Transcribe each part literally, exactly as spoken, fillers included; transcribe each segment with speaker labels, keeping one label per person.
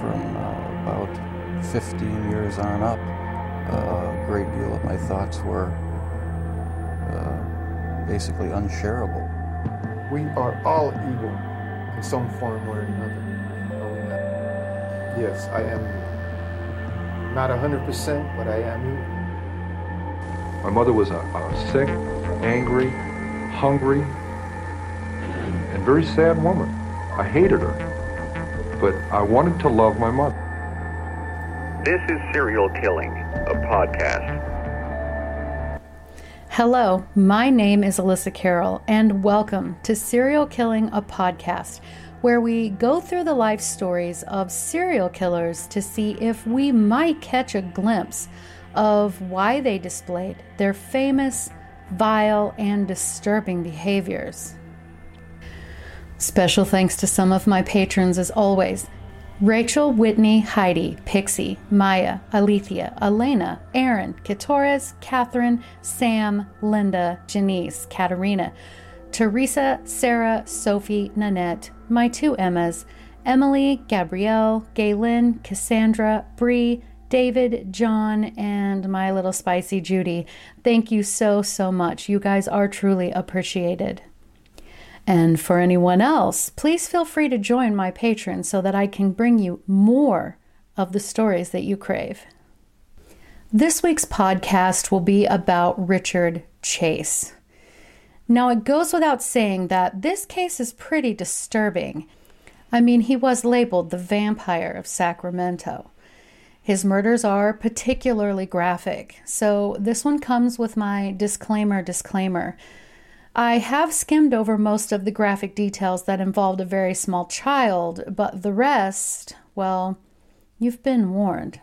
Speaker 1: from uh, about fifteen years on up, uh, a great deal of my thoughts were uh, basically unshareable.
Speaker 2: We are all evil in some form or another. Yes, I am not one hundred percent, but I am evil.
Speaker 3: My mother was a, a sick, angry, hungry, and, and very sad woman. I hated her, but I wanted to love my mother.
Speaker 4: This is Serial Killing, a podcast.
Speaker 5: Hello, my name is Alyssa Carroll, and welcome to Serial Killing, a podcast, where we go through the life stories of serial killers to see if we might catch a glimpse of why they displayed their famous, vile, and disturbing behaviors. Special thanks to some of my patrons as always. Rachel, Whitney, Heidi, Pixie, Maya, Alethea, Elena, Aaron, Kitores, Catherine, Sam, Linda, Janice, Katerina, Teresa, Sarah, Sophie, Nanette, my two Emmas, Emily, Gabrielle, Galen, Cassandra, Bree, David, John, and my little spicy Judy. Thank you so, so much. You guys are truly appreciated. And for anyone else, please feel free to join my patrons so that I can bring you more of the stories that you crave. This week's podcast will be about Richard Chase. Now, it goes without saying that this case is pretty disturbing. I mean, he was labeled the vampire of Sacramento. His murders are particularly graphic, so this one comes with my disclaimer disclaimer. I have skimmed over most of the graphic details that involved a very small child, but the rest, well, you've been warned.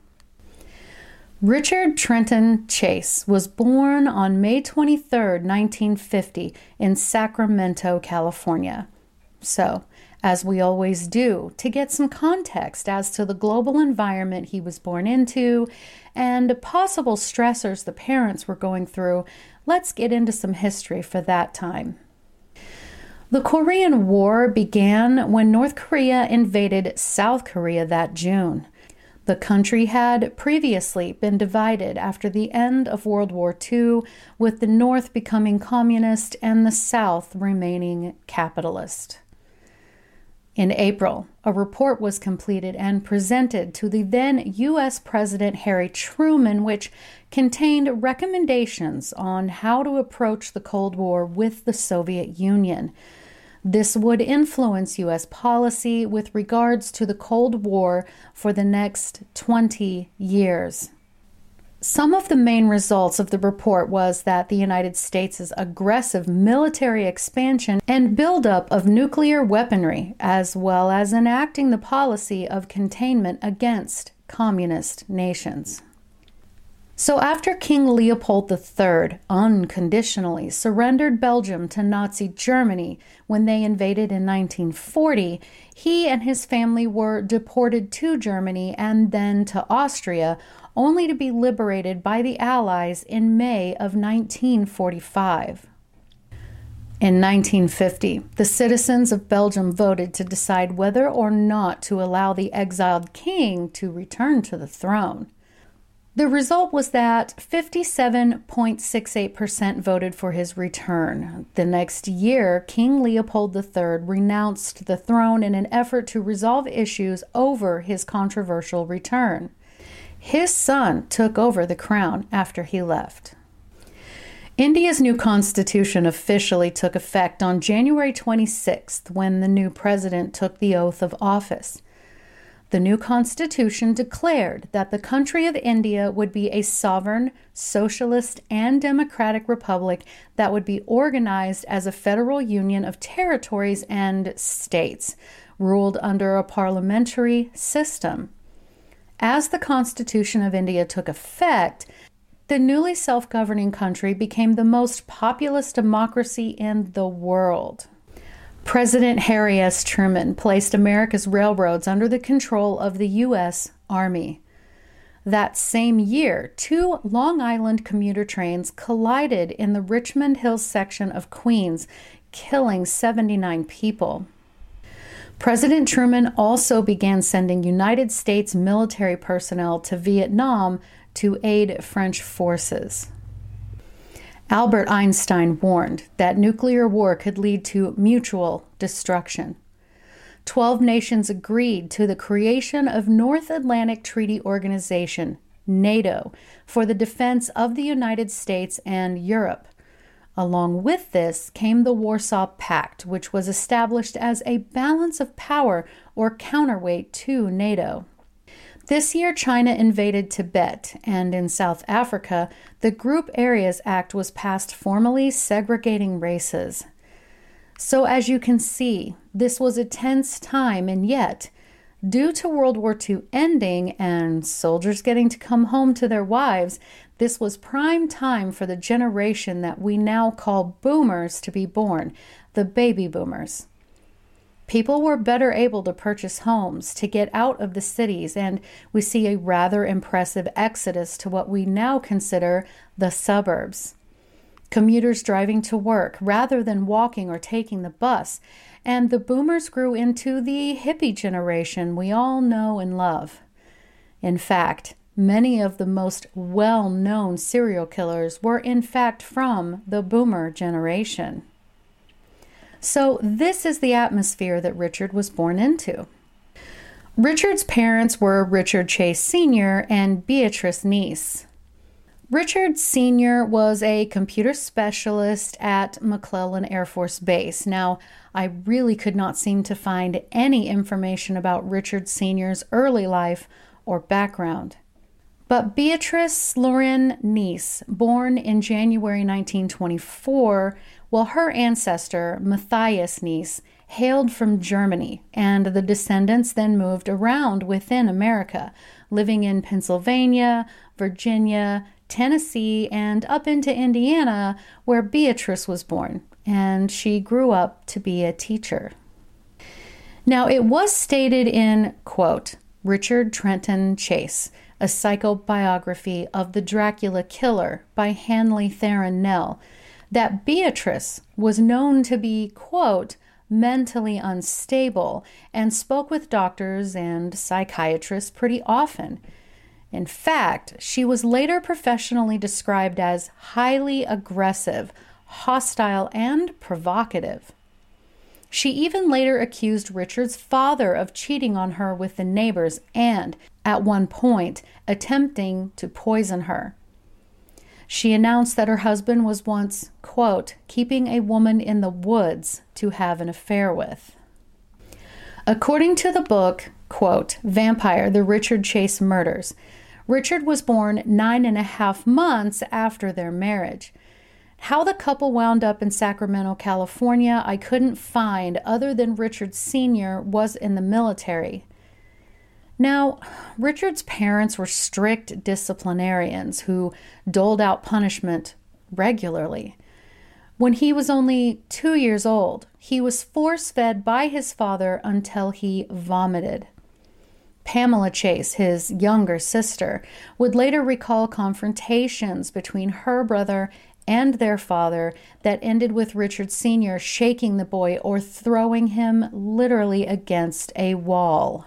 Speaker 5: Richard Trenton Chase was born on May twenty-third, nineteen fifty, in Sacramento, California. So, as we always do, to get some context as to the global environment he was born into and possible stressors the parents were going through, let's get into some history for that time. The Korean War began when North Korea invaded South Korea that June. The country had previously been divided after the end of World War Two, with the North becoming communist and the South remaining capitalist. In April, a report was completed and presented to the then U S President Harry Truman, which contained recommendations on how to approach the Cold War with the Soviet Union. This would influence U S policy with regards to the Cold War for the next twenty years. Some of the main results of the report was that the United States' aggressive military expansion and buildup of nuclear weaponry, as well as enacting the policy of containment against communist nations. So after King Leopold the Third unconditionally surrendered Belgium to Nazi Germany when they invaded in nineteen forty, he and his family were deported to Germany and then to Austria, only to be liberated by the Allies in May of nineteen forty-five. In nineteen fifty, the citizens of Belgium voted to decide whether or not to allow the exiled king to return to the throne. The result was that fifty-seven point six eight percent voted for his return. The next year, King Leopold the Third renounced the throne in an effort to resolve issues over his controversial return. His son took over the crown after he left. India's new constitution officially took effect on January twenty-sixth, when the new president took the oath of office. The new constitution declared that the country of India would be a sovereign, socialist, and democratic republic that would be organized as a federal union of territories and states, ruled under a parliamentary system. As the Constitution of India took effect, the newly self-governing country became the most populous democracy in the world. President Harry S. Truman placed America's railroads under the control of the U S Army. That same year, two Long Island commuter trains collided in the Richmond Hill section of Queens, killing seventy-nine people. President Truman also began sending United States military personnel to Vietnam to aid French forces. Albert Einstein warned that nuclear war could lead to mutual destruction. Twelve nations agreed to the creation of North Atlantic Treaty Organization, NATO, for the defense of the United States and Europe. Along with this came the Warsaw Pact, which was established as a balance of power or counterweight to NATO. This year, China invaded Tibet, and in South Africa, the Group Areas Act was passed, formally segregating races. So as you can see, this was a tense time, and yet, due to World War Two ending and soldiers getting to come home to their wives, this was prime time for the generation that we now call boomers to be born, the baby boomers. People were better able to purchase homes, to get out of the cities, and we see a rather impressive exodus to what we now consider the suburbs. Commuters driving to work rather than walking or taking the bus, and the boomers grew into the hippie generation we all know and love. In fact, many of the most well-known serial killers were in fact from the boomer generation. So this is the atmosphere that Richard was born into. Richard's parents were Richard Chase Senior and Beatrice Neese. Richard Senior was a computer specialist at McClellan Air Force Base. Now, I really could not seem to find any information about Richard Senior's early life or background. But Beatrice Lauren Neese, born in January nineteen twenty-four, well, her ancestor, Matthias Neese, hailed from Germany, and the descendants then moved around within America, living in Pennsylvania, Virginia, Tennessee, and up into Indiana, where Beatrice was born, and she grew up to be a teacher. Now, it was stated in, quote, Richard Trenton Chase, a psychobiography of the Dracula Killer by Hanley Theron Nell, that Beatrice was known to be, quote, mentally unstable and spoke with doctors and psychiatrists pretty often. In fact, she was later professionally described as highly aggressive, hostile, and provocative. She even later accused Richard's father of cheating on her with the neighbors and, at one point, attempting to poison her. She announced that her husband was once, quote, keeping a woman in the woods to have an affair with. According to the book, quote, Vampire, The Richard Chase Murders, Richard was born nine and a half months after their marriage. How the couple wound up in Sacramento, California, I couldn't find, other than Richard Senior was in the military. Now, Richard's parents were strict disciplinarians who doled out punishment regularly. When he was only two years old, he was force-fed by his father until he vomited. Pamela Chase, his younger sister, would later recall confrontations between her brother and their father that ended with Richard Senior shaking the boy or throwing him literally against a wall.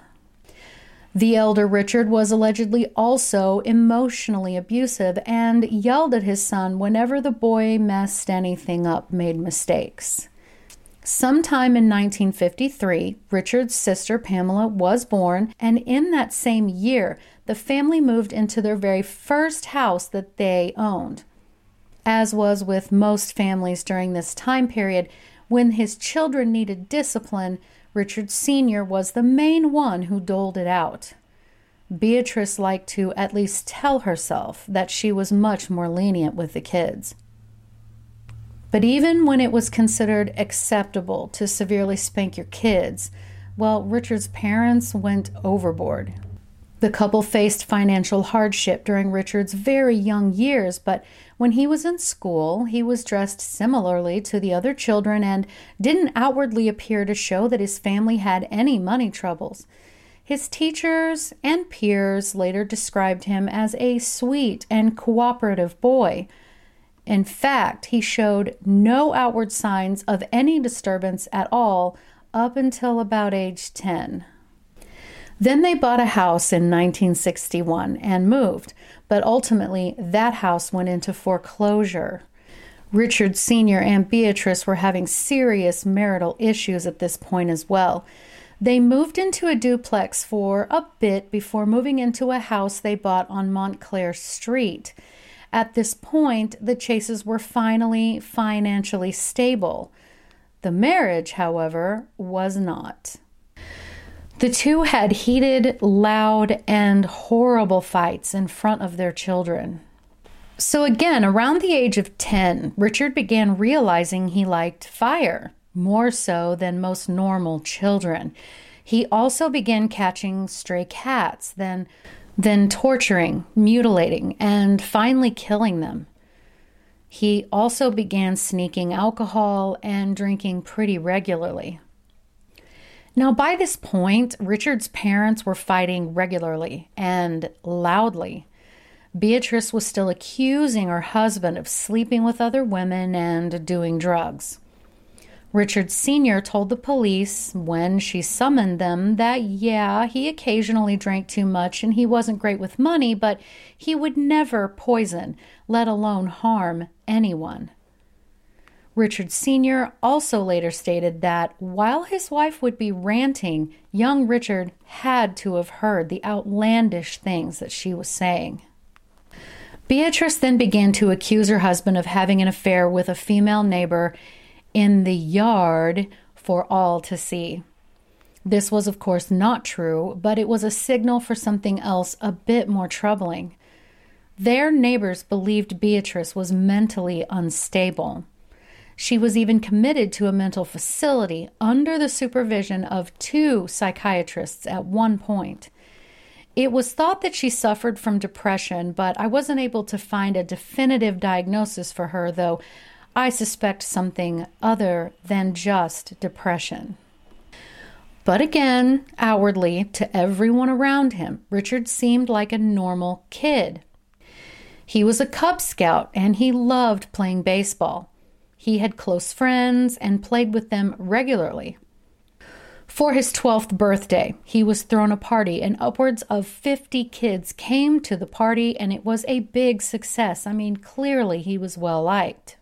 Speaker 5: The elder Richard was allegedly also emotionally abusive and yelled at his son whenever the boy messed anything up, made mistakes. Sometime in nineteen fifty-three, Richard's sister Pamela was born, and in that same year, the family moved into their very first house that they owned. As was with most families during this time period, when his children needed discipline, Richard Senior was the main one who doled it out. Beatrice liked to at least tell herself that she was much more lenient with the kids. But even when it was considered acceptable to severely spank your kids, well, Richard's parents went overboard. The couple faced financial hardship during Richard's very young years, but when he was in school, he was dressed similarly to the other children and didn't outwardly appear to show that his family had any money troubles. His teachers and peers later described him as a sweet and cooperative boy. In fact, he showed no outward signs of any disturbance at all up until about age ten. Then they bought a house in nineteen sixty-one and moved, but ultimately that house went into foreclosure. Richard Senior and Beatrice were having serious marital issues at this point as well. They moved into a duplex for a bit before moving into a house they bought on Montclair Street. At this point, the Chases were finally financially stable. The marriage, however, was not. The two had heated, loud, and horrible fights in front of their children. So again, around the age of ten, Richard began realizing he liked fire, more so than most normal children. He also began catching stray cats, then, then torturing, mutilating, and finally killing them. He also began sneaking alcohol and drinking pretty regularly. Now, by this point, Richard's parents were fighting regularly and loudly. Beatrice was still accusing her husband of sleeping with other women and doing drugs. Richard Senior told the police when she summoned them that, yeah, he occasionally drank too much and he wasn't great with money, but he would never poison, let alone harm anyone. Richard Senior also later stated that while his wife would be ranting, young Richard had to have heard the outlandish things that she was saying. Beatrice then began to accuse her husband of having an affair with a female neighbor in the yard for all to see. This was, of course, not true, but it was a signal for something else a bit more troubling. Their neighbors believed Beatrice was mentally unstable. She was even committed to a mental facility under the supervision of two psychiatrists at one point. It was thought that she suffered from depression, but I wasn't able to find a definitive diagnosis for her, though I suspect something other than just depression. But again, outwardly, to everyone around him, Richard seemed like a normal kid. He was a Cub Scout and he loved playing baseball. He had close friends and played with them regularly. For his twelfth birthday, he was thrown a party and upwards of fifty kids came to the party and it was a big success. I mean, clearly he was well liked.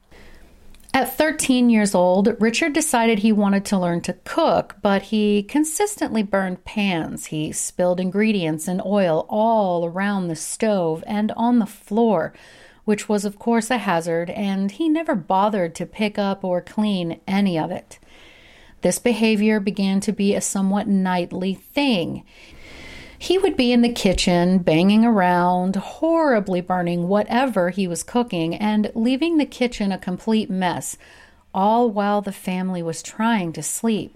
Speaker 5: At thirteen years old, Richard decided he wanted to learn to cook, but he consistently burned pans. He spilled ingredients and oil all around the stove and on the floor, which was of course a hazard, and he never bothered to pick up or clean any of it. This behavior began to be a somewhat nightly thing. He would be in the kitchen, banging around, horribly burning whatever he was cooking, and leaving the kitchen a complete mess, all while the family was trying to sleep.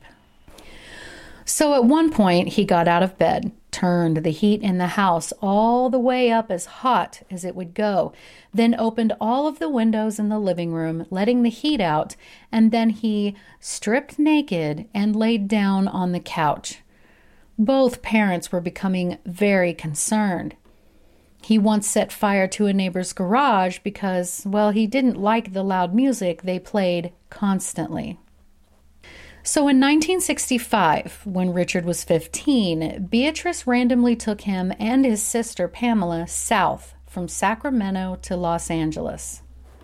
Speaker 5: So at one point, he got out of bed, turned the heat in the house all the way up as hot as it would go, then opened all of the windows in the living room, letting the heat out, and then he stripped naked and laid down on the couch. Both parents were becoming very concerned. He once set fire to a neighbor's garage because, well, he didn't like the loud music they played constantly. So in nineteen sixty-five, when Richard was fifteen, Beatrice randomly took him and his sister Pamela south from Sacramento to Los Angeles.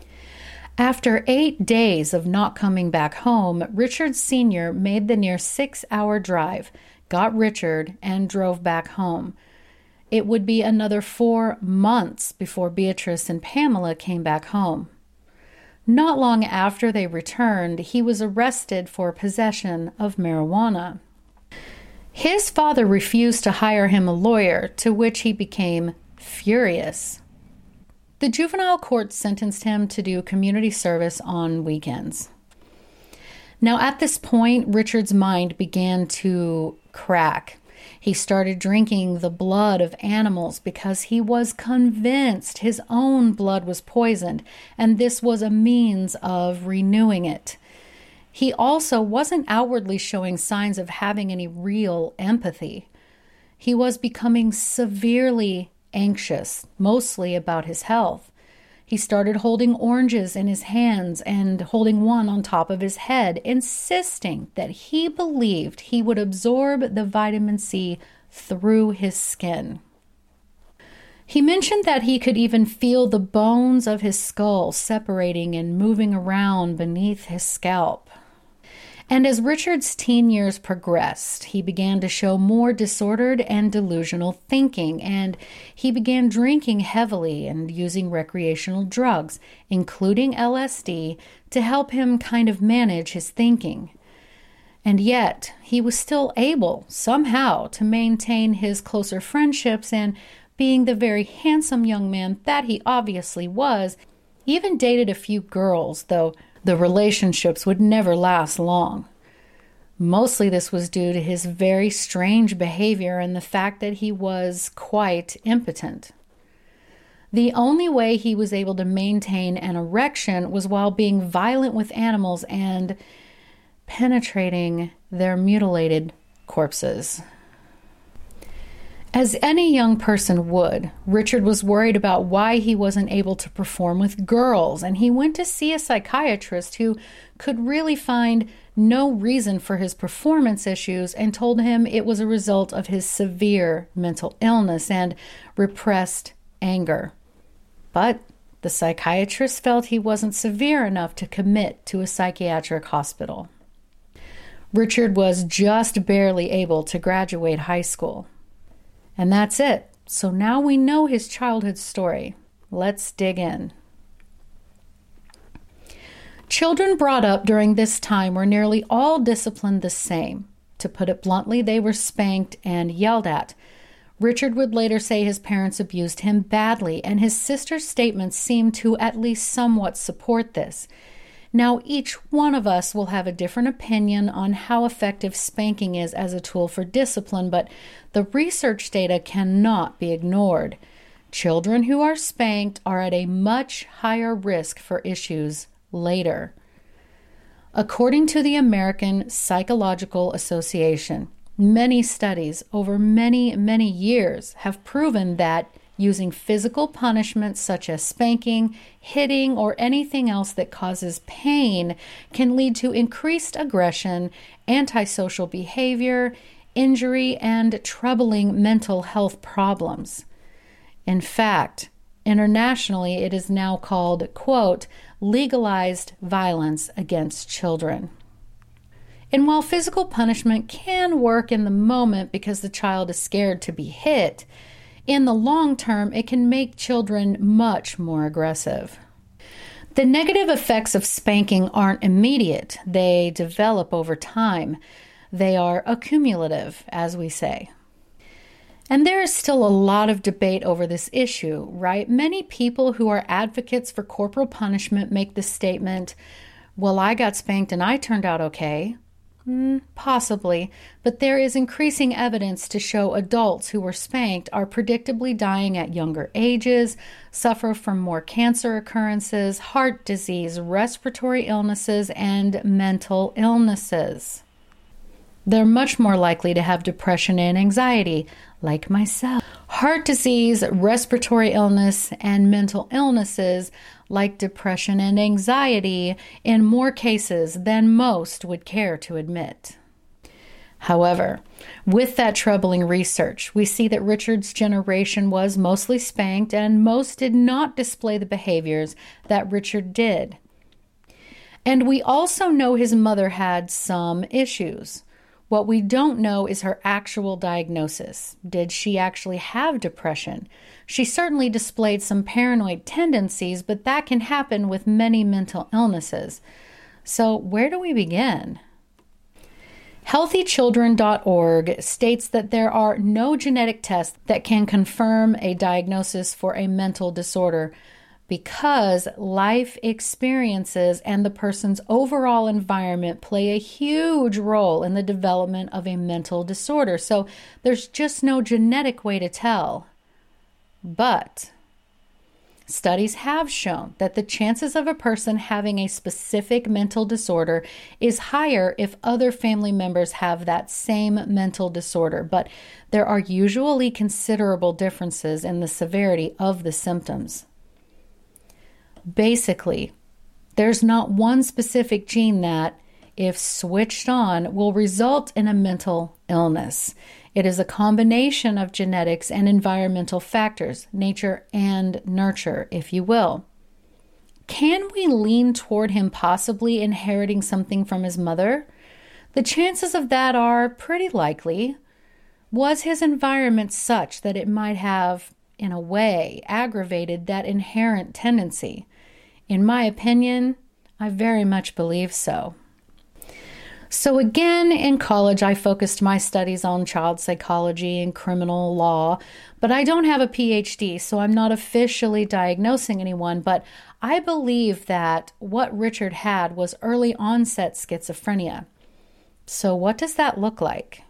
Speaker 5: After eight days of not coming back home, Richard Senior made the near six-hour drive, got Richard, and drove back home. It would be another four months before Beatrice and Pamela came back home. Not long after they returned, he was arrested for possession of marijuana. His father refused to hire him a lawyer, to which he became furious. The juvenile court sentenced him to do community service on weekends. Now, at this point, Richard's mind began to crack. He started drinking the blood of animals because he was convinced his own blood was poisoned, and this was a means of renewing it. He also wasn't outwardly showing signs of having any real empathy. He was becoming severely anxious, mostly about his health. He He started holding oranges in his hands and holding one on top of his head, insisting that he believed he would absorb the vitamin C through his skin. He mentioned that he could even feel the bones of his skull separating and moving around beneath his scalp. And as Richard's teen years progressed, he began to show more disordered and delusional thinking, and he began drinking heavily and using recreational drugs, including L S D, to help him kind of manage his thinking. And yet, he was still able, somehow, to maintain his closer friendships, and being the very handsome young man that he obviously was, he even dated a few girls, though the relationships would never last long. Mostly this was due to his very strange behavior and the fact that he was quite impotent. The only way he was able to maintain an erection was while being violent with animals and penetrating their mutilated corpses. As any young person would, Richard was worried about why he wasn't able to perform with girls, and he went to see a psychiatrist who could really find no reason for his performance issues and told him it was a result of his severe mental illness and repressed anger. But the psychiatrist felt he wasn't severe enough to commit to a psychiatric hospital. Richard was just barely able to graduate high school. And that's it. So now we know his childhood story. Let's dig in. Children brought up during this time were nearly all disciplined the same. To put it bluntly, they were spanked and yelled at. Richard would later say his parents abused him badly, and his sister's statements seem to at least somewhat support this. Now, each one of us will have a different opinion on how effective spanking is as a tool for discipline, but the research data cannot be ignored. Children who are spanked are at a much higher risk for issues later. According to the American Psychological Association, many studies over many, many years have proven that using physical punishment such as spanking, hitting, or anything else that causes pain can lead to increased aggression, antisocial behavior, injury, and troubling mental health problems. In fact, internationally, it is now called, quote, legalized violence against children. And while physical punishment can work in the moment because the child is scared to be hit, in the long term, it can make children much more aggressive. The negative effects of spanking aren't immediate. They develop over time. They are accumulative, as we say. And there is still a lot of debate over this issue, right? Many people who are advocates for corporal punishment make the statement, well, I got spanked and I turned out okay. Mm, possibly, but there is increasing evidence to show adults who were spanked are predictably dying at younger ages, suffer from more cancer occurrences, heart disease, respiratory illnesses, and mental illnesses. They're much more likely to have depression and anxiety, like myself. Heart disease, respiratory illness, and mental illnesses, like depression and anxiety, in more cases than most would care to admit. However, with that troubling research, we see that Richard's generation was mostly spanked, and most did not display the behaviors that Richard did. And we also know his mother had some issues. What we don't know is her actual diagnosis. Did she actually have depression? She certainly displayed some paranoid tendencies, but that can happen with many mental illnesses. So where do we begin? healthy children dot org states that there are no genetic tests that can confirm a diagnosis for a mental disorder, because life experiences and the person's overall environment play a huge role in the development of a mental disorder. So there's just no genetic way to tell. But studies have shown that the chances of a person having a specific mental disorder is higher if other family members have that same mental disorder. But there are usually considerable differences in the severity of the symptoms. Basically, there's not one specific gene that, if switched on, will result in a mental illness. It is a combination of genetics and environmental factors, nature and nurture, if you will. Can we lean toward him possibly inheriting something from his mother? The chances of that are pretty likely. Was his environment such that it might have, in a way, aggravated that inherent tendency? In my opinion, I very much believe so. So again, in college, I focused my studies on child psychology and criminal law, but I don't have a P H D, so I'm not officially diagnosing anyone, but I believe that what Richard had was early onset schizophrenia. So what does that look like?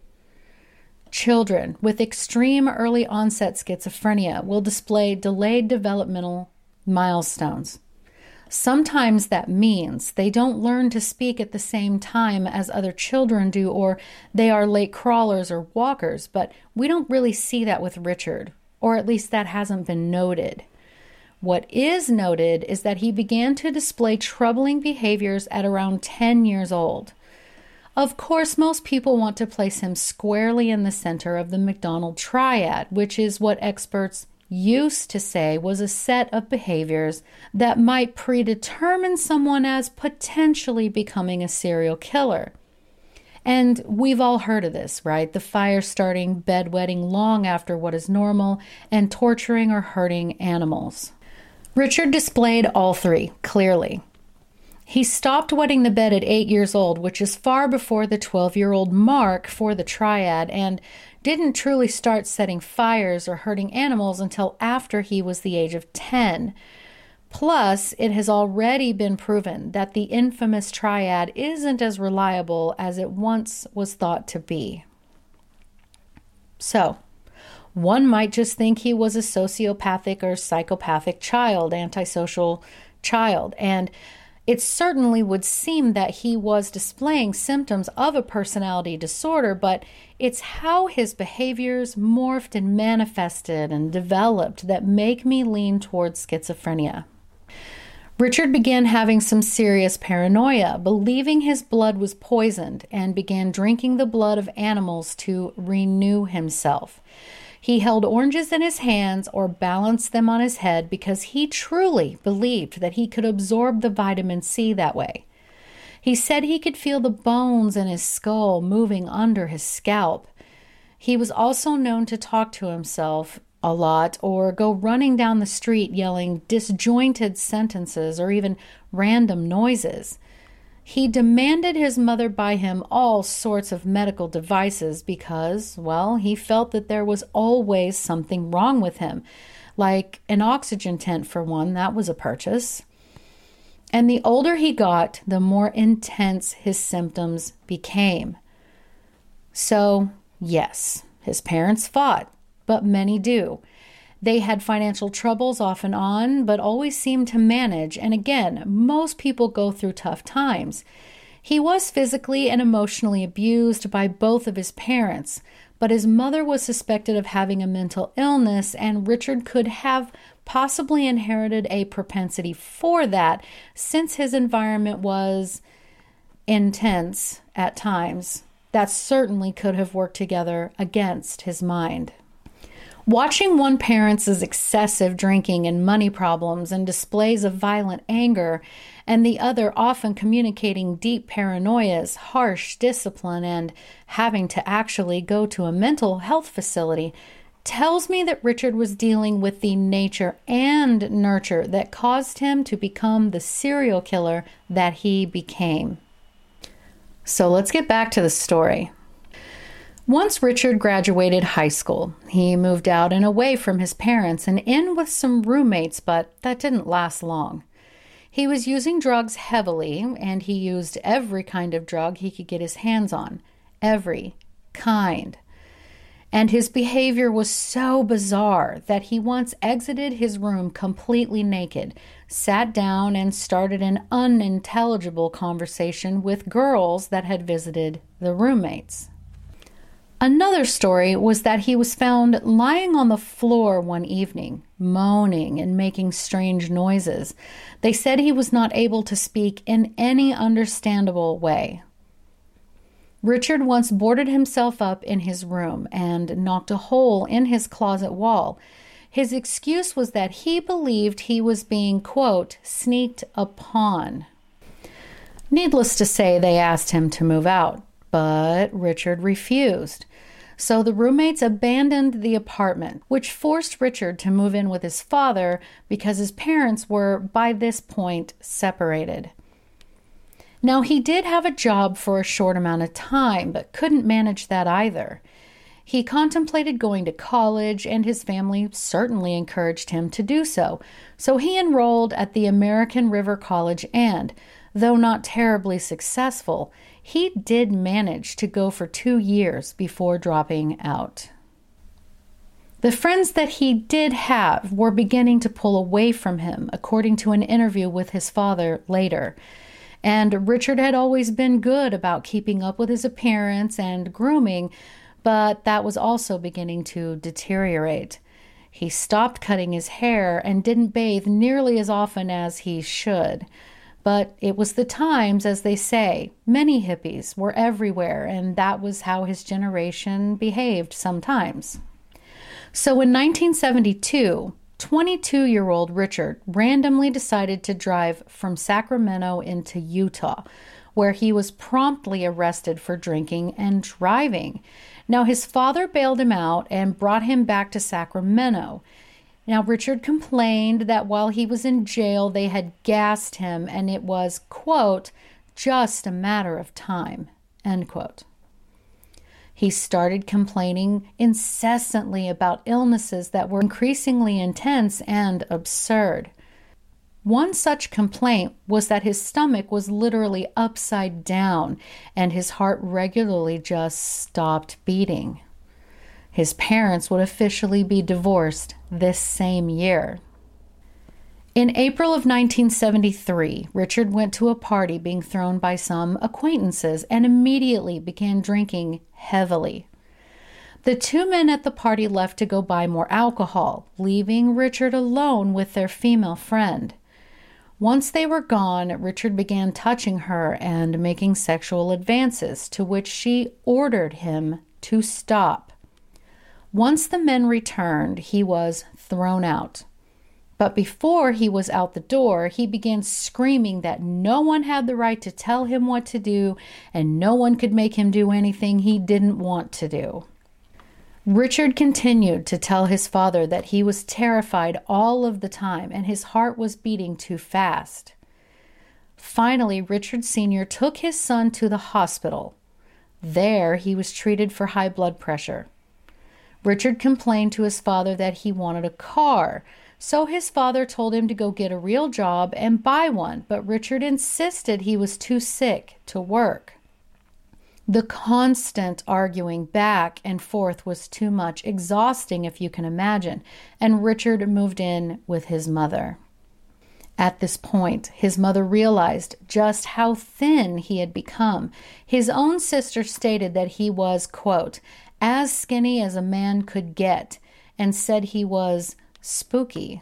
Speaker 5: Children with extreme early onset schizophrenia will display delayed developmental milestones. Sometimes that means they don't learn to speak at the same time as other children do, or they are late crawlers or walkers, but we don't really see that with Richard, or at least that hasn't been noted. What is noted is that he began to display troubling behaviors at around ten years old. Of course, most people want to place him squarely in the center of the McDonald triad, which is what experts used to say was a set of behaviors that might predetermine someone as potentially becoming a serial killer. And we've all heard of this, right? The fire starting, bedwetting long after what is normal, and torturing or hurting animals. Richard displayed all three, clearly. He stopped wetting the bed at eight years old, which is far before the twelve-year-old mark for the triad, and didn't truly start setting fires or hurting animals until after he was the age of ten. Plus, it has already been proven that the infamous triad isn't as reliable as it once was thought to be. So, one might just think he was a sociopathic or psychopathic child, antisocial child, and it certainly would seem that he was displaying symptoms of a personality disorder, but it's how his behaviors morphed and manifested and developed that make me lean towards schizophrenia. Richard began having some serious paranoia, believing his blood was poisoned, and began drinking the blood of animals to renew himself. He held oranges in his hands or balanced them on his head because he truly believed that he could absorb the vitamin C that way. He said he could feel the bones in his skull moving under his scalp. He was also known to talk to himself a lot or go running down the street yelling disjointed sentences or even random noises. He demanded his mother buy him all sorts of medical devices because, well, he felt that there was always something wrong with him, like an oxygen tent for one. That was a purchase. And the older he got, the more intense his symptoms became. So, yes, his parents fought, but many do. They had financial troubles off and on, but always seemed to manage. And again, most people go through tough times. He was physically and emotionally abused by both of his parents, but his mother was suspected of having a mental illness, and Richard could have possibly inherited a propensity for that since his environment was intense at times. That certainly could have worked together against his mind. Watching one parent's excessive drinking and money problems and displays of violent anger, and the other often communicating deep paranoias, harsh discipline, and having to actually go to a mental health facility, tells me that Richard was dealing with the nature and nurture that caused him to become the serial killer that he became. So let's get back to the story. Once Richard graduated high school, he moved out and away from his parents and in with some roommates, but that didn't last long. He was using drugs heavily, and he used every kind of drug he could get his hands on. Every kind. And his behavior was so bizarre that he once exited his room completely naked, sat down, and started an unintelligible conversation with girls that had visited the roommates. Another story was that he was found lying on the floor one evening, moaning and making strange noises. They said he was not able to speak in any understandable way. Richard once boarded himself up in his room and knocked a hole in his closet wall. His excuse was that he believed he was being, quote, sneaked upon. Needless to say, they asked him to move out, but Richard refused. So the roommates abandoned the apartment, which forced Richard to move in with his father because his parents were, by this point, separated. Now, he did have a job for a short amount of time, but couldn't manage that either. He contemplated going to college, and his family certainly encouraged him to do so. So he enrolled at the American River College and, though not terribly successful, he did manage to go for two years before dropping out. The friends that he did have were beginning to pull away from him, according to an interview with his father later. And Richard had always been good about keeping up with his appearance and grooming, but that was also beginning to deteriorate. He stopped cutting his hair and didn't bathe nearly as often as he should. But it was the times, as they say. Many hippies were everywhere, and that was how his generation behaved sometimes. So in nineteen seventy-two, twenty-two-year-old Richard randomly decided to drive from Sacramento into Utah, where he was promptly arrested for drinking and driving. Now, his father bailed him out and brought him back to Sacramento. Now, Richard complained that while he was in jail, they had gassed him, and it was, quote, just a matter of time, end quote. He started complaining incessantly about illnesses that were increasingly intense and absurd. One such complaint was that his stomach was literally upside down and his heart regularly just stopped beating. His parents would officially be divorced this same year. In April of nineteen seventy-three, Richard went to a party being thrown by some acquaintances and immediately began drinking heavily. The two men at the party left to go buy more alcohol, leaving Richard alone with their female friend. Once they were gone, Richard began touching her and making sexual advances, to which she ordered him to stop. Once the men returned, he was thrown out. But before he was out the door, he began screaming that no one had the right to tell him what to do, and no one could make him do anything he didn't want to do. Richard continued to tell his father that he was terrified all of the time and his heart was beating too fast. Finally, Richard Senior took his son to the hospital. There, he was treated for high blood pressure. Richard complained to his father that he wanted a car, so his father told him to go get a real job and buy one, but Richard insisted he was too sick to work. The constant arguing back and forth was too much, exhausting if you can imagine, and Richard moved in with his mother. At this point, his mother realized just how thin he had become. His own sister stated that he was, quote, as skinny as a man could get, and said he was spooky.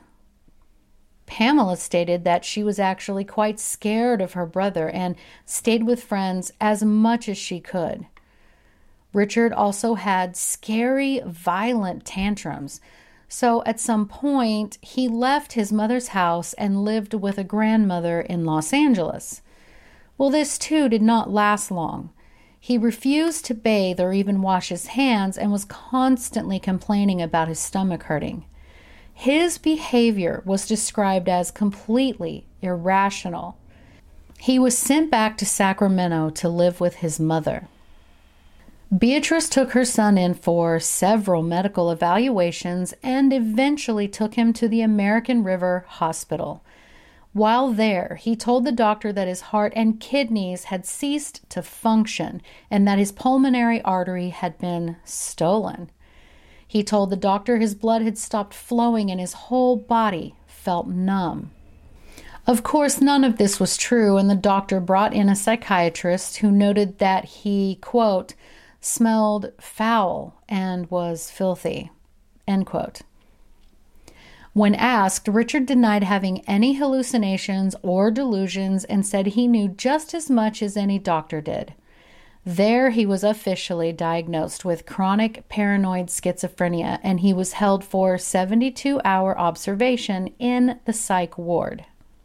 Speaker 5: Pamela stated that she was actually quite scared of her brother and stayed with friends as much as she could. Richard also had scary, violent tantrums. So at some point, he left his mother's house and lived with a grandmother in Los Angeles. Well, this too did not last long. He refused to bathe or even wash his hands and was constantly complaining about his stomach hurting. His behavior was described as completely irrational. He was sent back to Sacramento to live with his mother. Beatrice took her son in for several medical evaluations and eventually took him to the American River Hospital. While there, he told the doctor that his heart and kidneys had ceased to function and that his pulmonary artery had been stolen. He told the doctor his blood had stopped flowing and his whole body felt numb. Of course, none of this was true, and the doctor brought in a psychiatrist who noted that he, quote, smelled foul and was filthy, end quote. When asked, Richard denied having any hallucinations or delusions and said he knew just as much as any doctor did. There, he was officially diagnosed with chronic paranoid schizophrenia, and he was held for seventy-two hour observation in the psych ward.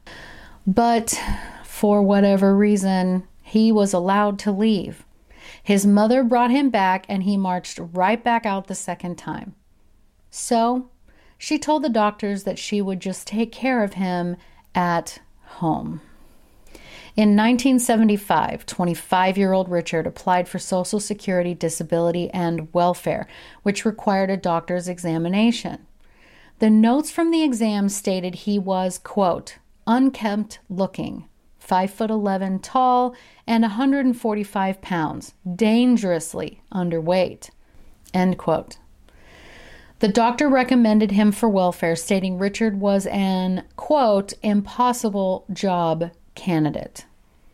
Speaker 5: But for whatever reason, he was allowed to leave. His mother brought him back, and he marched right back out the second time. So, she told the doctors that she would just take care of him at home. In nineteen seventy-five, twenty-five-year-old Richard applied for Social Security Disability and Welfare, which required a doctor's examination. The notes from the exam stated he was, quote, unkempt looking, five foot eleven tall, and one hundred forty-five pounds, dangerously underweight, end quote. The doctor recommended him for welfare, stating Richard was an, quote, impossible job candidate.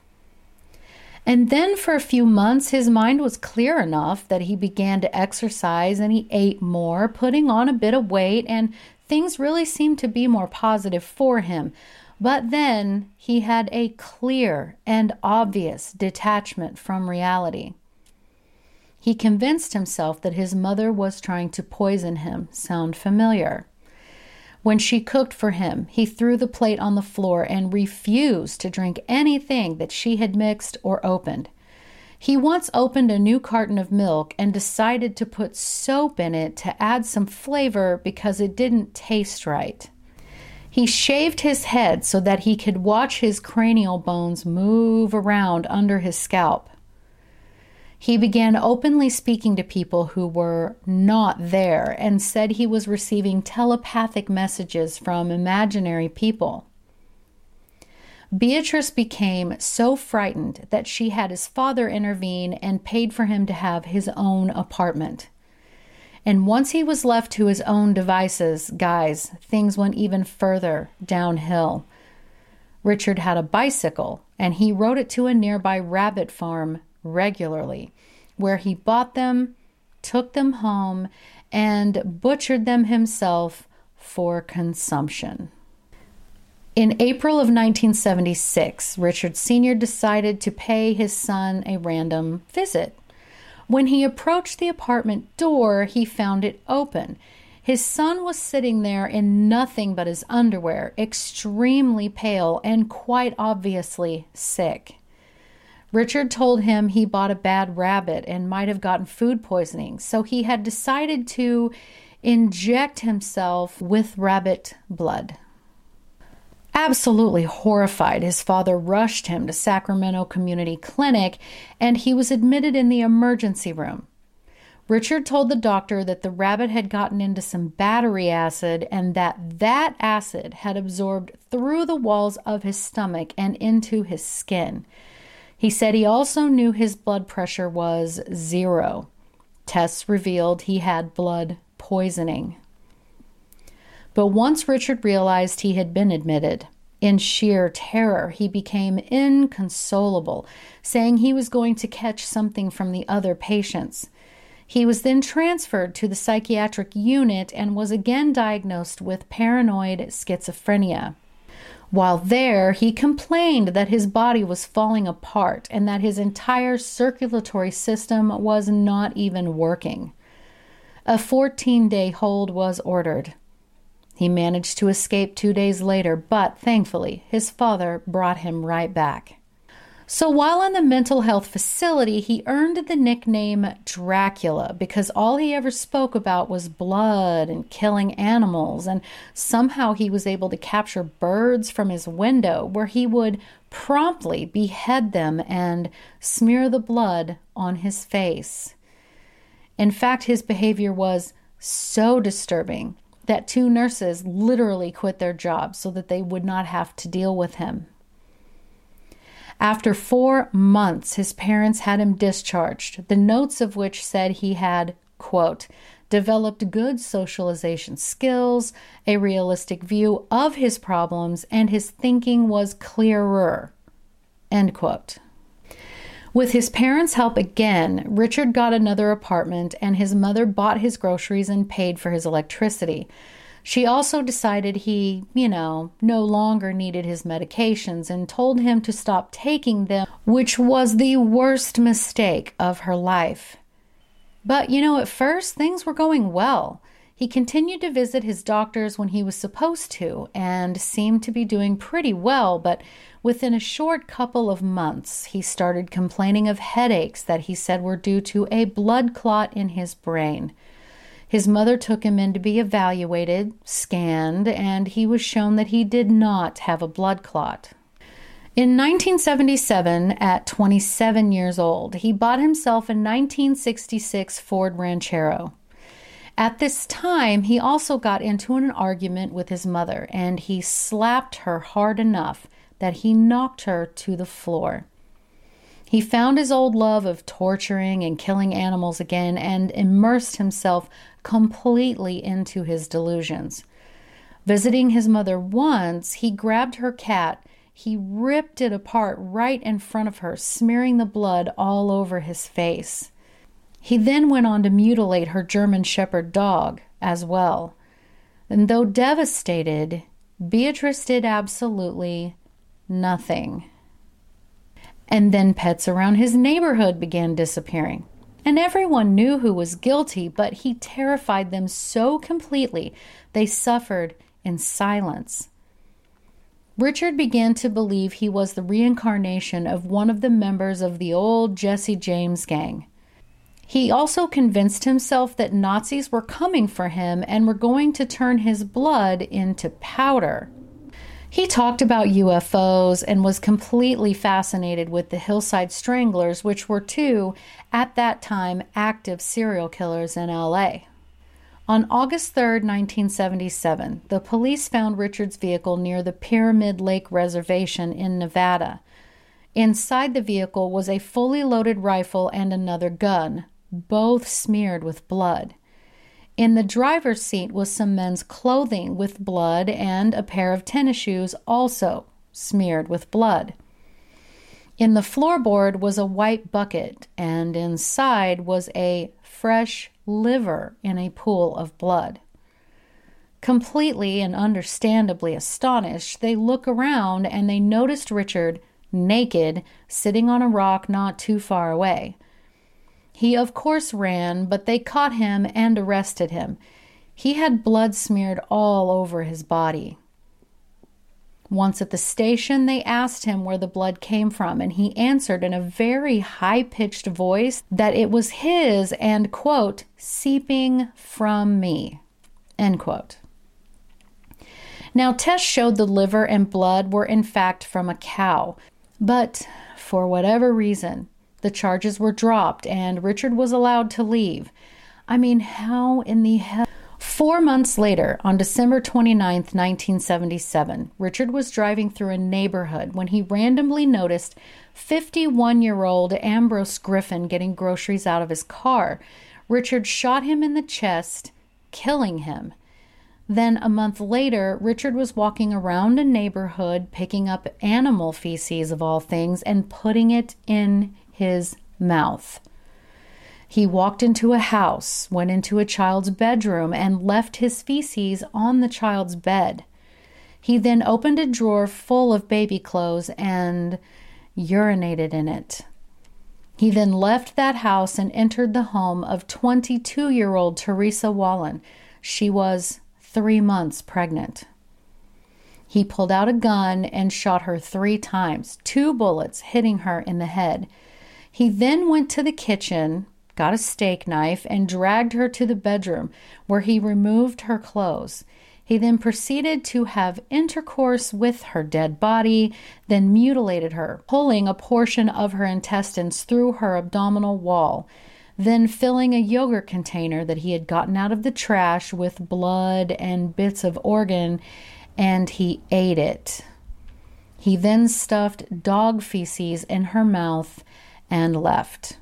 Speaker 5: And then for a few months, his mind was clear enough that he began to exercise and he ate more, putting on a bit of weight, and things really seemed to be more positive for him. But then he had a clear and obvious detachment from reality. He convinced himself that his mother was trying to poison him. Sound familiar? When she cooked for him, he threw the plate on the floor and refused to drink anything that she had mixed or opened. He once opened a new carton of milk and decided to put soap in it to add some flavor because it didn't taste right. He shaved his head so that he could watch his cranial bones move around under his scalp. He began openly speaking to people who were not there and said he was receiving telepathic messages from imaginary people. Beatrice became so frightened that she had his father intervene and paid for him to have his own apartment. And once he was left to his own devices, guys, things went even further downhill. Richard had a bicycle, and he rode it to a nearby rabbit farm regularly, where he bought them, took them home, and butchered them himself for consumption. In April of nineteen seventy-six, Richard Senior decided to pay his son a random visit. When he approached the apartment door, he found it open. His son was sitting there in nothing but his underwear, extremely pale and quite obviously sick. Richard told him he bought a bad rabbit and might have gotten food poisoning, so he had decided to inject himself with rabbit blood. Absolutely horrified, his father rushed him to Sacramento Community Clinic, and he was admitted in the emergency room. Richard told the doctor that the rabbit had gotten into some battery acid and that that acid had absorbed through the walls of his stomach and into his skin. He said he also knew his blood pressure was zero. Tests revealed he had blood poisoning. But once Richard realized he had been admitted, in sheer terror, he became inconsolable, saying he was going to catch something from the other patients. He was then transferred to the psychiatric unit and was again diagnosed with paranoid schizophrenia. While there, he complained that his body was falling apart and that his entire circulatory system was not even working. A fourteen-day hold was ordered. He managed to escape two days later, but thankfully, his father brought him right back. So while in the mental health facility, he earned the nickname Dracula because all he ever spoke about was blood and killing animals, and somehow he was able to capture birds from his window where he would promptly behead them and smear the blood on his face. In fact, his behavior was so disturbing that two nurses literally quit their jobs so that they would not have to deal with him. After four months, his parents had him discharged, the notes of which said he had, quote, developed good socialization skills, a realistic view of his problems, and his thinking was clearer, end quote. With his parents' help again, Richard got another apartment and his mother bought his groceries and paid for his electricity. She also decided he, you know, no longer needed his medications and told him to stop taking them, which was the worst mistake of her life. But, you know, at first things were going well. He continued to visit his doctors when he was supposed to and seemed to be doing pretty well, but within a short couple of months, he started complaining of headaches that he said were due to a blood clot in his brain. His mother took him in to be evaluated, scanned, and he was shown that he did not have a blood clot. In nineteen seventy-seven, at twenty-seven years old, he bought himself a nineteen sixty-six Ford Ranchero. At this time, he also got into an argument with his mother, and he slapped her hard enough that he knocked her to the floor. He found his old love of torturing and killing animals again and immersed himself completely into his delusions. Visiting his mother once, he grabbed her cat. He ripped it apart right in front of her, smearing the blood all over his face. He then went on to mutilate her German Shepherd dog as well. And though devastated, Beatrice did absolutely nothing. And then pets around his neighborhood began disappearing. And everyone knew who was guilty, but he terrified them so completely they suffered in silence. Richard began to believe he was the reincarnation of one of the members of the old Jesse James gang. He also convinced himself that Nazis were coming for him and were going to turn his blood into powder. He talked about U F Os and was completely fascinated with the Hillside Stranglers, which were two, at that time, active serial killers in L A. On August third, nineteen seventy-seven, the police found Richard's vehicle near the Pyramid Lake Reservation in Nevada. Inside the vehicle was a fully loaded rifle and another gun, both smeared with blood. In the driver's seat was some men's clothing with blood and a pair of tennis shoes also smeared with blood. In the floorboard was a white bucket, and inside was a fresh liver in a pool of blood. Completely and understandably astonished, they look around and they noticed Richard naked, sitting on a rock not too far away. He, of course, ran, but they caught him and arrested him. He had blood smeared all over his body. Once at the station, they asked him where the blood came from, and he answered in a very high-pitched voice that it was his and, quote, seeping from me, end quote. Now, tests showed the liver and blood were in fact from a cow, but for whatever reason, the charges were dropped and Richard was allowed to leave. I mean, how in the hell? Four months later, on December twenty-ninth, nineteen seventy-seven, Richard was driving through a neighborhood when he randomly noticed fifty-one-year-old Ambrose Griffin getting groceries out of his car. Richard shot him in the chest, killing him. Then a month later, Richard was walking around a neighborhood picking up animal feces of all things and putting it in his mouth. He walked into a house, went into a child's bedroom, and left his feces on the child's bed. He then opened a drawer full of baby clothes and urinated in it. He then left that house and entered the home of twenty-two-year-old Teresa Wallen. She was three months pregnant. He pulled out a gun and shot her three times, two bullets hitting her in the head. He then went to the kitchen, got a steak knife, and dragged her to the bedroom where he removed her clothes. He then proceeded to have intercourse with her dead body, then mutilated her, pulling a portion of her intestines through her abdominal wall, then filling a yogurt container that he had gotten out of the trash with blood and bits of organ, and he ate it. He then stuffed dog feces in her mouth and left.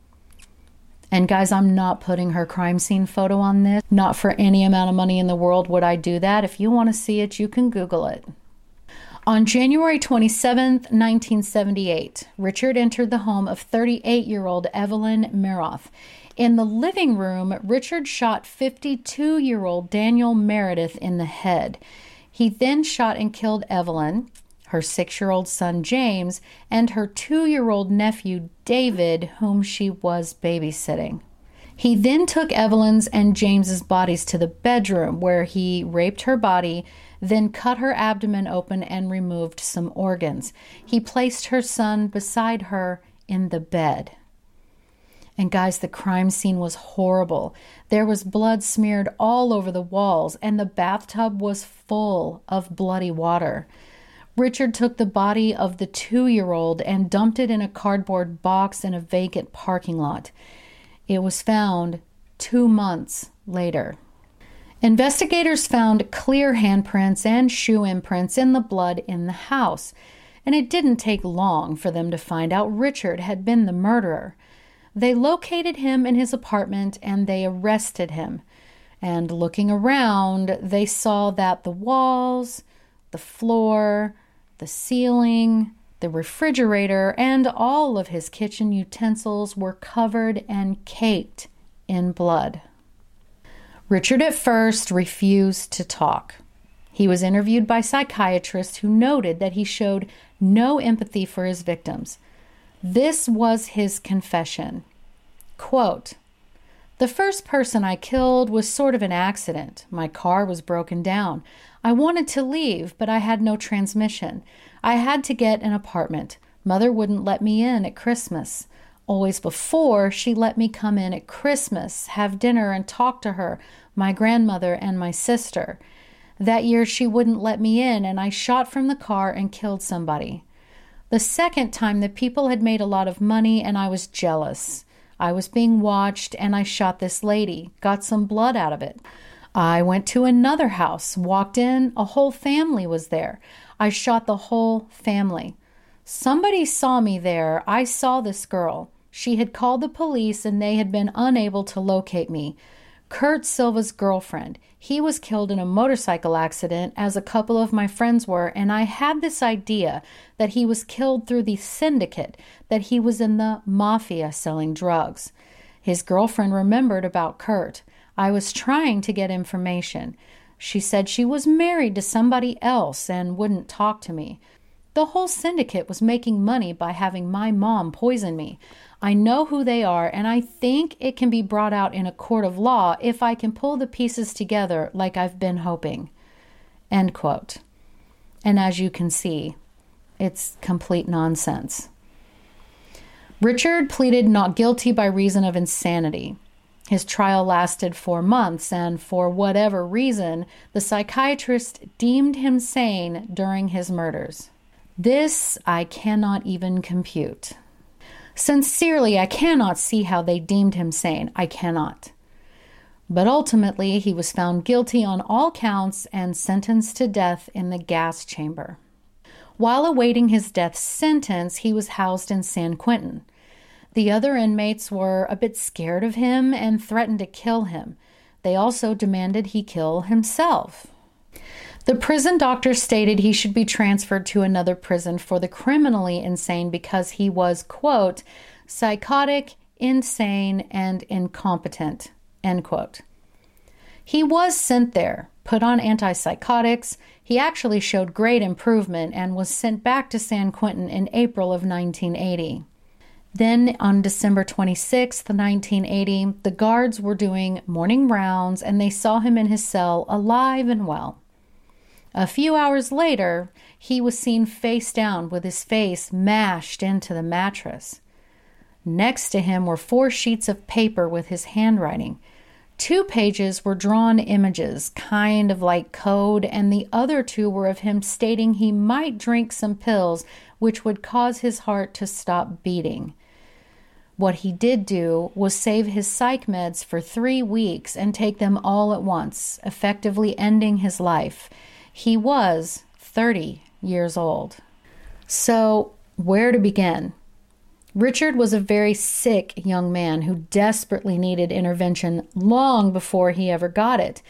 Speaker 5: And guys, I'm not putting her crime scene photo on this. Not for any amount of money in the world would I do that. If you want to see it, you can Google it. On January twenty-seventh, nineteen seventy-eight, Richard entered the home of thirty-eight-year-old Evelyn Miroth. In the living room, Richard shot fifty-two-year-old Daniel Meredith in the head. He then shot and killed Evelyn, her six-year-old son James, and her two-year-old nephew David, whom she was babysitting. He then took Evelyn's and James's bodies to the bedroom, where he raped her body, then cut her abdomen open and removed some organs. He placed her son beside her in the bed. And guys, the crime scene was horrible. There was blood smeared all over the walls, and the bathtub was full of bloody water. Richard took the body of the two-year-old and dumped it in a cardboard box in a vacant parking lot. It was found two months later. Investigators found clear handprints and shoe imprints in the blood in the house, and it didn't take long for them to find out Richard had been the murderer. They located him in his apartment and they arrested him. And looking around, they saw that the walls, the floor, the ceiling, the refrigerator, and all of his kitchen utensils were covered and caked in blood. Richard at first refused to talk. He was interviewed by psychiatrists who noted that he showed no empathy for his victims. This was his confession. Quote, "The first person I killed was sort of an accident. My car was broken down. I wanted to leave, but I had no transmission. I had to get an apartment. Mother wouldn't let me in at Christmas. Always before, she let me come in at Christmas, have dinner and talk to her, my grandmother and my sister. That year she wouldn't let me in and I shot from the car and killed somebody. The second time the people had made a lot of money and I was jealous. I was being watched and I shot this lady, got some blood out of it. I went to another house, walked in, a whole family was there. I shot the whole family. Somebody saw me there. I saw this girl. She had called the police and they had been unable to locate me. Kurt Silva's girlfriend. He was killed in a motorcycle accident, as a couple of my friends were, and I had this idea that he was killed through the syndicate, that he was in the mafia selling drugs. His girlfriend remembered about Kurt. I was trying to get information. She said she was married to somebody else and wouldn't talk to me. The whole syndicate was making money by having my mom poison me. I know who they are, and I think it can be brought out in a court of law if I can pull the pieces together like I've been hoping." End quote. And as you can see, it's complete nonsense. Richard pleaded not guilty by reason of insanity. His trial lasted four months, and for whatever reason, the psychiatrist deemed him sane during his murders. This I cannot even compute. Sincerely, I cannot see how they deemed him sane. I cannot. But ultimately, he was found guilty on all counts and sentenced to death in the gas chamber. While awaiting his death sentence, he was housed in San Quentin. The other inmates were a bit scared of him and threatened to kill him. They also demanded he kill himself. The prison doctor stated he should be transferred to another prison for the criminally insane because he was, quote, psychotic, insane, and incompetent, end quote. He was sent there, put on antipsychotics. He actually showed great improvement and was sent back to San Quentin in April of nineteen eighty. Then on December twenty-sixth, nineteen eighty, the guards were doing morning rounds and they saw him in his cell alive and well. A few hours later, he was seen face down with his face mashed into the mattress. Next to him were four sheets of paper with his handwriting. Two pages were drawn images, kind of like code, and the other two were of him stating he might drink some pills which would cause his heart to stop beating. What he did do was save his psych meds for three weeks and take them all at once, effectively ending his life. He was thirty years old. So, where to begin? Richard was a very sick young man who desperately needed intervention long before he ever got it.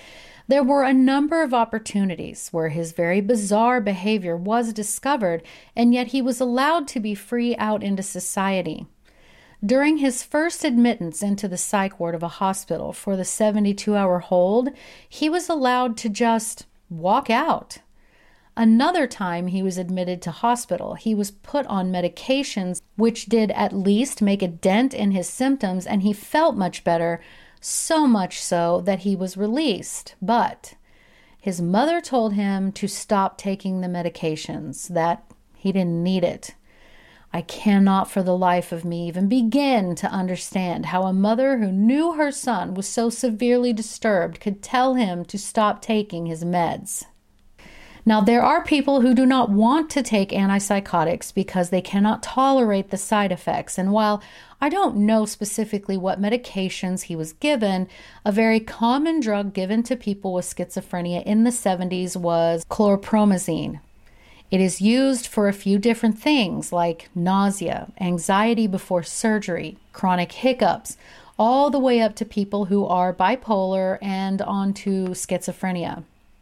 Speaker 5: There were a number of opportunities where his very bizarre behavior was discovered, and yet he was allowed to be free out into society. During his first admittance into the psych ward of a hospital for the seventy-two hour hold, he was allowed to just walk out. Another time he was admitted to hospital, he was put on medications which did at least make a dent in his symptoms, and he felt much better, so much so that he was released. But his mother told him to stop taking the medications, that he didn't need it. I cannot for the life of me even begin to understand how a mother who knew her son was so severely disturbed could tell him to stop taking his meds. Now, there are people who do not want to take antipsychotics because they cannot tolerate the side effects. And while I don't know specifically what medications he was given, a very common drug given to people with schizophrenia in the seventies was chlorpromazine. It is used for a few different things like nausea, anxiety before surgery, chronic hiccups, all the way up to people who are bipolar and onto schizophrenia.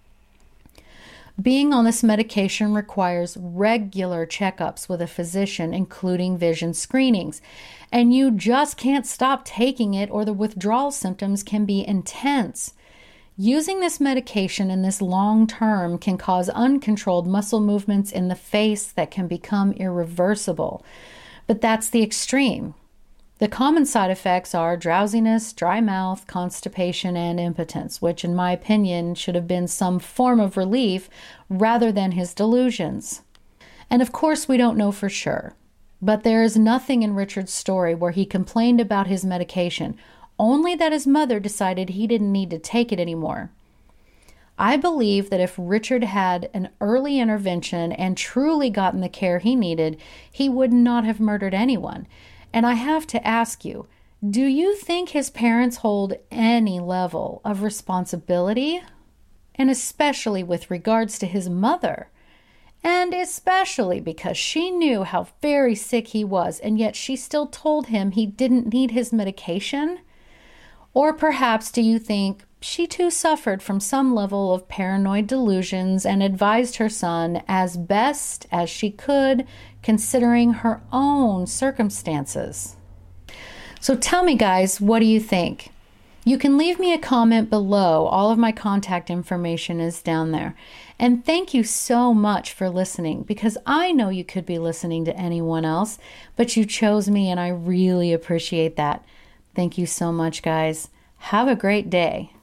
Speaker 5: Being on this medication requires regular checkups with a physician, including vision screenings, and you just can't stop taking it or the withdrawal symptoms can be intense. Using this medication in this long term can cause uncontrolled muscle movements in the face that can become irreversible. But that's the extreme. The common side effects are drowsiness, dry mouth, constipation, and impotence, which in my opinion should have been some form of relief rather than his delusions. And of course we don't know for sure, but there is nothing in Richard's story where he complained about his medication, only that his mother decided he didn't need to take it anymore. I believe that if Richard had an early intervention and truly gotten the care he needed, he would not have murdered anyone. And I have to ask you, do you think his parents hold any level of responsibility? And especially with regards to his mother. And especially because she knew how very sick he was, and yet she still told him he didn't need his medication? Or perhaps do you think she too suffered from some level of paranoid delusions and advised her son as best as she could, considering her own circumstances? So tell me, guys, what do you think? You can leave me a comment below. All of my contact information is down there. And thank you so much for listening, because I know you could be listening to anyone else, but you chose me and I really appreciate that. Thank you so much, guys. Have a great day.